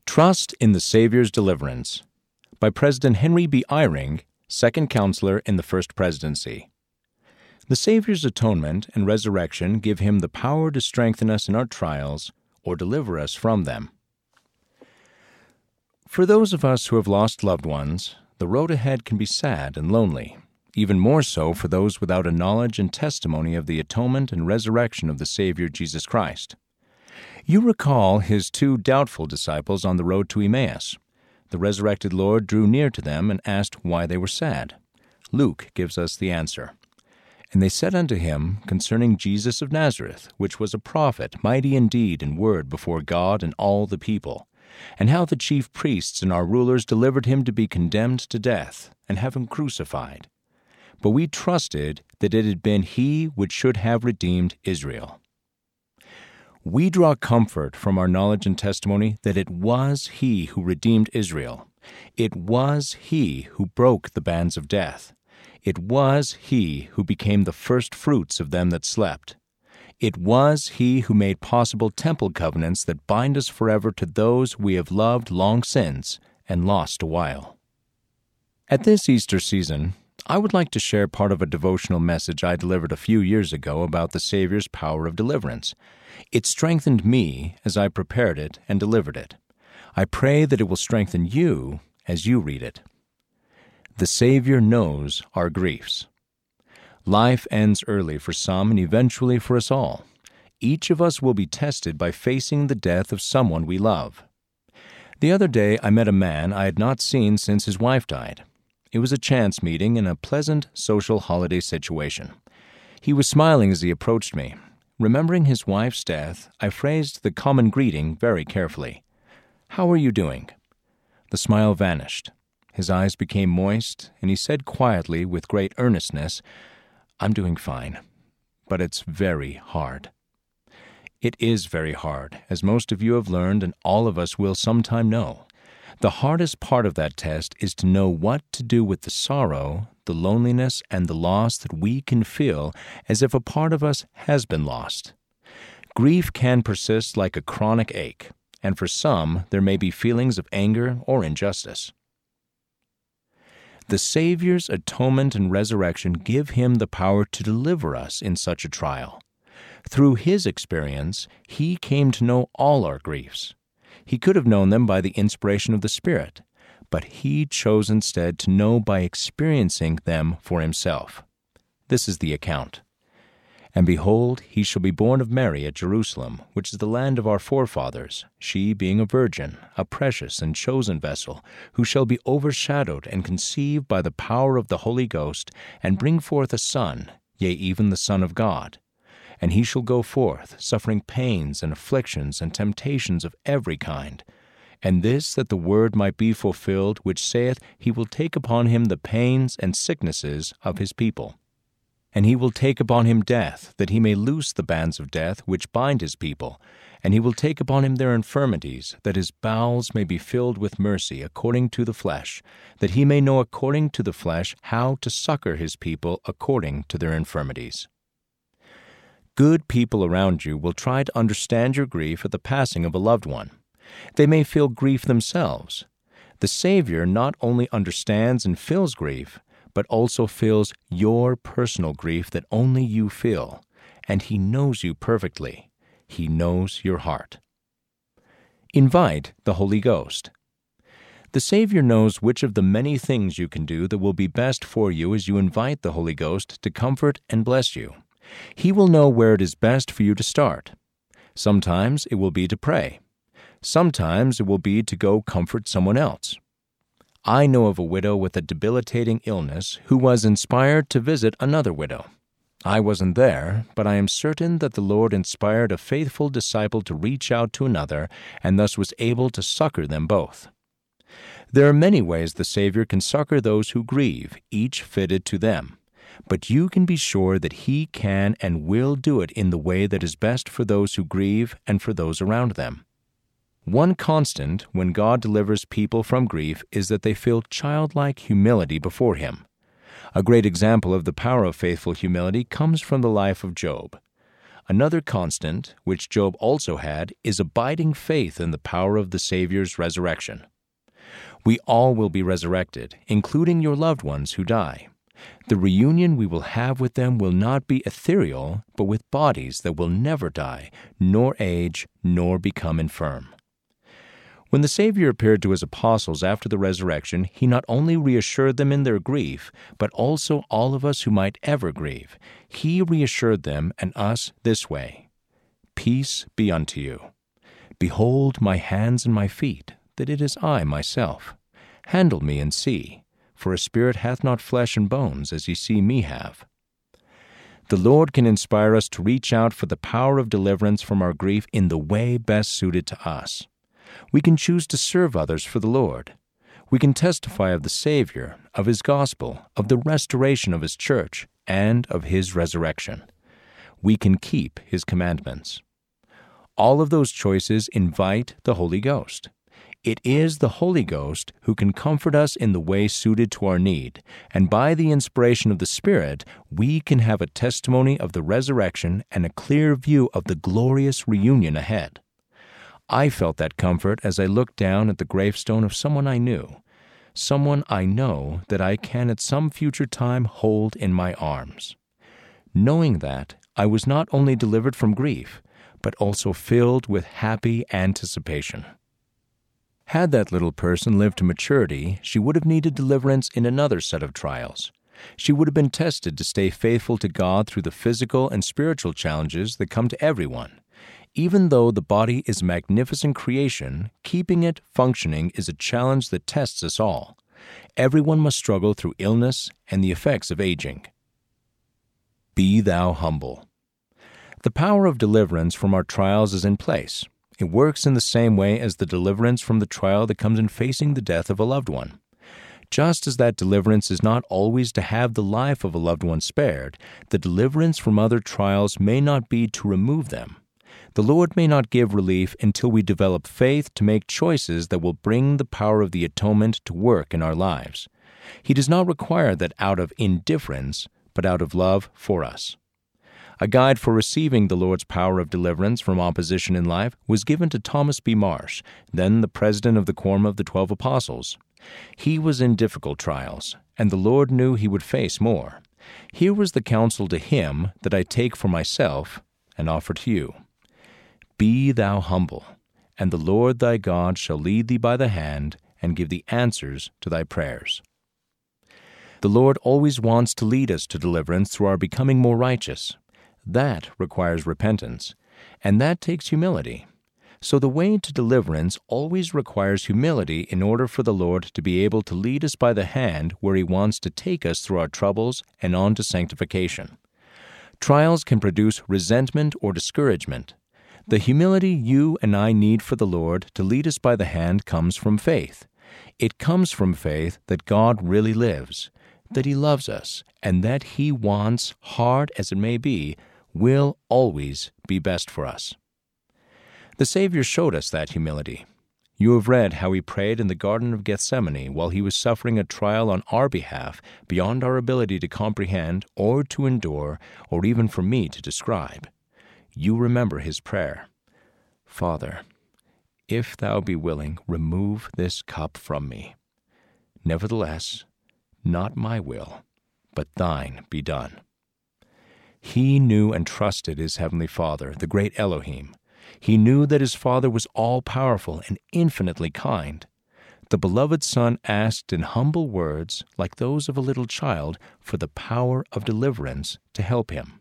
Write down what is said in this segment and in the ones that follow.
Trust in the Savior's Deliverance by President Henry B. Eyring, Second Counselor in the First Presidency. The Savior's atonement and resurrection give Him the power to strengthen us in our trials or deliver us from them. For those of us who have lost loved ones, the road ahead can be sad and lonely, even more so for those without a knowledge and testimony of the atonement and resurrection of the Savior Jesus Christ. You recall His two doubtful disciples on the road to Emmaus. The resurrected Lord drew near to them and asked why they were sad. Luke gives us the answer. And they said unto Him concerning Jesus of Nazareth, which was a prophet, mighty in deed and word before God and all the people, and how the chief priests and our rulers delivered Him to be condemned to death, and have Him crucified. But we trusted that it had been He which should have redeemed Israel. We draw comfort from our knowledge and testimony that it was He who redeemed Israel. It was He who broke the bands of death. It was He who became the first fruits of them that slept. It was He who made possible temple covenants that bind us forever to those we have loved long since and lost a while. At this Easter season, I would like to share part of a devotional message I delivered a few years ago about the Savior's power of deliverance. It strengthened me as I prepared it and delivered it. I pray that it will strengthen you as you read it. The Savior knows our griefs. Life ends early for some and eventually for us all. Each of us will be tested by facing the death of someone we love. The other day I met a man I had not seen since his wife died. It was a chance meeting in a pleasant social holiday situation. He was smiling as he approached me. Remembering his wife's death, I phrased the common greeting very carefully. "How are you doing?" The smile vanished. His eyes became moist, and he said quietly with great earnestness, "I'm doing fine, but it's very hard." It is very hard, as most of you have learned and all of us will sometime know. The hardest part of that test is to know what to do with the sorrow, the loneliness, and the loss that we can feel as if a part of us has been lost. Grief can persist like a chronic ache, and for some there may be feelings of anger or injustice. The Savior's atonement and resurrection give Him the power to deliver us in such a trial. Through His experience, He came to know all our griefs. He could have known them by the inspiration of the Spirit, but He chose instead to know by experiencing them for Himself. This is the account. "And behold, He shall be born of Mary at Jerusalem, which is the land of our forefathers, she being a virgin, a precious and chosen vessel, who shall be overshadowed and conceive by the power of the Holy Ghost, and bring forth a son, yea, even the Son of God. And He shall go forth, suffering pains and afflictions and temptations of every kind. And this that the word might be fulfilled, which saith, He will take upon Him the pains and sicknesses of His people. And He will take upon Him death, that He may loose the bands of death which bind His people. And He will take upon Him their infirmities, that His bowels may be filled with mercy according to the flesh, that He may know according to the flesh how to succor His people according to their infirmities." Good people around you will try to understand your grief at the passing of a loved one. They may feel grief themselves. The Savior not only understands and feels grief, but also feels your personal grief that only you feel, and He knows you perfectly. He knows your heart. Invite the Holy Ghost. The Savior knows which of the many things you can do that will be best for you as you invite the Holy Ghost to comfort and bless you. He will know where it is best for you to start. Sometimes it will be to pray. Sometimes it will be to go comfort someone else. I know of a widow with a debilitating illness who was inspired to visit another widow. I wasn't there, but I am certain that the Lord inspired a faithful disciple to reach out to another and thus was able to succor them both. There are many ways the Savior can succor those who grieve, each fitted to them. But you can be sure that He can and will do it in the way that is best for those who grieve and for those around them. One constant when God delivers people from grief is that they feel childlike humility before Him. A great example of the power of faithful humility comes from the life of Job. Another constant, which Job also had, is abiding faith in the power of the Savior's resurrection. We all will be resurrected, including your loved ones who die. The reunion we will have with them will not be ethereal, but with bodies that will never die, nor age, nor become infirm. When the Savior appeared to his apostles after the resurrection, he not only reassured them in their grief, but also all of us who might ever grieve. He reassured them and us this way: "Peace be unto you. Behold my hands and my feet, that it is I myself. Handle me and see, for a spirit hath not flesh and bones, as ye see me have." The Lord can inspire us to reach out for the power of deliverance from our grief in the way best suited to us. We can choose to serve others for the Lord. We can testify of the Savior, of His gospel, of the restoration of His church, and of His resurrection. We can keep His commandments. All of those choices invite the Holy Ghost. It is the Holy Ghost who can comfort us in the way suited to our need, and by the inspiration of the Spirit, we can have a testimony of the resurrection and a clear view of the glorious reunion ahead. I felt that comfort as I looked down at the gravestone of someone I knew, someone I know that I can at some future time hold in my arms. Knowing that, I was not only delivered from grief, but also filled with happy anticipation. Had that little person lived to maturity, she would have needed deliverance in another set of trials. She would have been tested to stay faithful to God through the physical and spiritual challenges that come to everyone. Even though the body is a magnificent creation, keeping it functioning is a challenge that tests us all. Everyone must struggle through illness and the effects of aging. Be thou humble. The power of deliverance from our trials is in place. It works in the same way as the deliverance from the trial that comes in facing the death of a loved one. Just as that deliverance is not always to have the life of a loved one spared, the deliverance from other trials may not be to remove them. The Lord may not give relief until we develop faith to make choices that will bring the power of the atonement to work in our lives. He does not require that out of indifference, but out of love for us. A guide for receiving the Lord's power of deliverance from opposition in life was given to Thomas B. Marsh, then the president of the Quorum of the 12 Apostles. He was in difficult trials, and the Lord knew he would face more. Here was the counsel to him that I take for myself and offer to you. Be thou humble, and the Lord thy God shall lead thee by the hand and give thee answers to thy prayers. The Lord always wants to lead us to deliverance through our becoming more righteous. That requires repentance, and that takes humility. So the way to deliverance always requires humility in order for the Lord to be able to lead us by the hand where He wants to take us through our troubles and on to sanctification. Trials can produce resentment or discouragement. The humility you and I need for the Lord to lead us by the hand comes from faith. It comes from faith that God really lives, that He loves us, and that He wants, hard as it may be, will always be best for us. The Savior showed us that humility. You have read how He prayed in the Garden of Gethsemane while He was suffering a trial on our behalf beyond our ability to comprehend or to endure or even for me to describe. You remember His prayer, Father, if Thou be willing, remove this cup from me. Nevertheless, not my will, but Thine be done. He knew and trusted His Heavenly Father, the great Elohim. He knew that His Father was all-powerful and infinitely kind. The beloved Son asked in humble words, like those of a little child, for the power of deliverance to help him.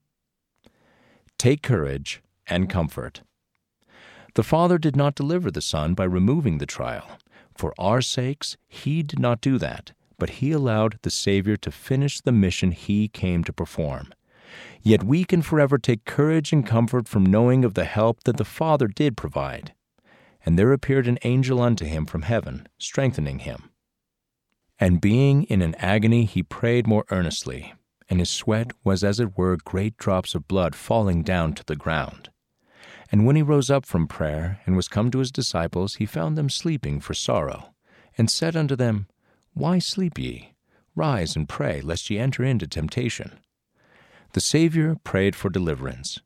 Take courage and comfort. The Father did not deliver the Son by removing the trial. For our sakes, He did not do that, but He allowed the Savior to finish the mission He came to perform. Yet we can forever take courage and comfort from knowing of the help that the Father did provide. And there appeared an angel unto him from heaven, strengthening him. And being in an agony, he prayed more earnestly, and his sweat was as it were great drops of blood falling down to the ground. And when he rose up from prayer, and was come to his disciples, he found them sleeping for sorrow, and said unto them, Why sleep ye? Rise and pray, lest ye enter into temptation. The Savior prayed for deliverance.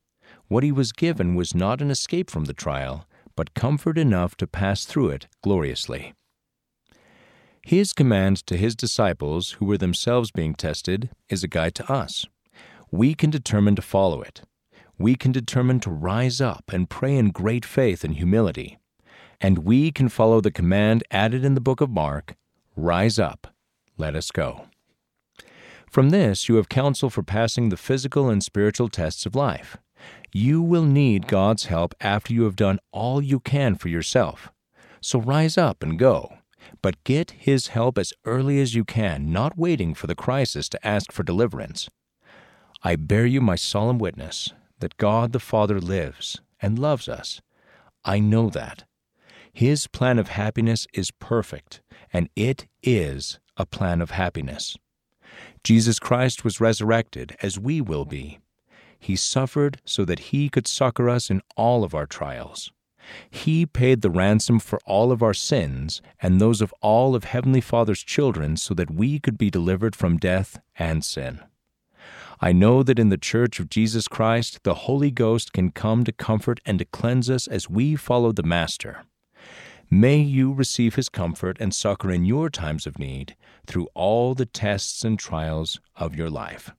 What he was given was not an escape from the trial, but comfort enough to pass through it gloriously. His command to his disciples, who were themselves being tested, is a guide to us. We can determine to follow it. We can determine to rise up and pray in great faith and humility. And we can follow the command added in the book of Mark, "Rise up, let us go." From this, you have counsel for passing the physical and spiritual tests of life. You will need God's help after you have done all you can for yourself. So rise up and go. But get His help as early as you can, not waiting for the crisis to ask for deliverance. I bear you my solemn witness that God the Father lives and loves us. I know that. His plan of happiness is perfect, and it is a plan of happiness. Jesus Christ was resurrected, as we will be. He suffered so that He could succor us in all of our trials. He paid the ransom for all of our sins and those of all of Heavenly Father's children so that we could be delivered from death and sin. I know that in the Church of Jesus Christ, the Holy Ghost can come to comfort and to cleanse us as we follow the Master. May you receive His comfort and succor in your times of need through all the tests and trials of your life.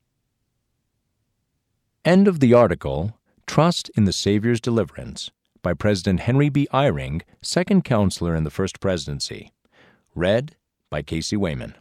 End of the article, Trust in the Savior's Deliverance, by President Henry B. Eyring, second counselor in the First Presidency. Read by Casey Wayman.